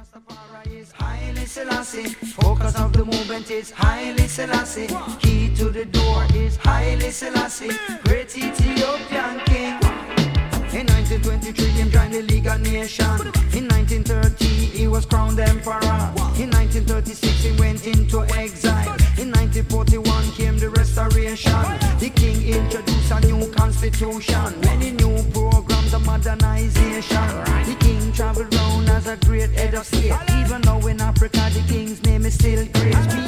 Rastafari is Haile Selassie. Focus of the movement is Haile Selassie. Key to the door is Haile Selassie. Great Ethiopian king. In 1923 he joined the League of Nations. In 1930 he was crowned emperor. In 1936 he went into exile. In 1941 came the restoration. The king introduced a new constitution. Many new programs of modernization. The king traveled round as a great head of state. Even though in Africa the king's name is still great.